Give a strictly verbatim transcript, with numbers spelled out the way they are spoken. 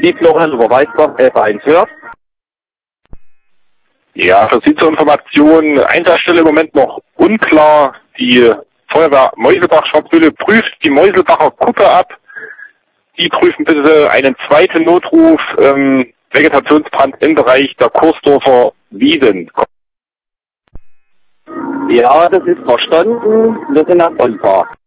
Florian über Weißbach, elf eins hört. Ja, für Sie zur Information, Einsatzstelle im Moment noch unklar. Die Feuerwehr Meuselbach-Schwarzmühle prüft die Meuselbacher Kuppe ab. Die prüfen bitte einen zweiten Notruf, ähm, Vegetationsbrand im Bereich der Kursdorfer Wiesen. Ja, das ist verstanden. Wir sind erreichbar.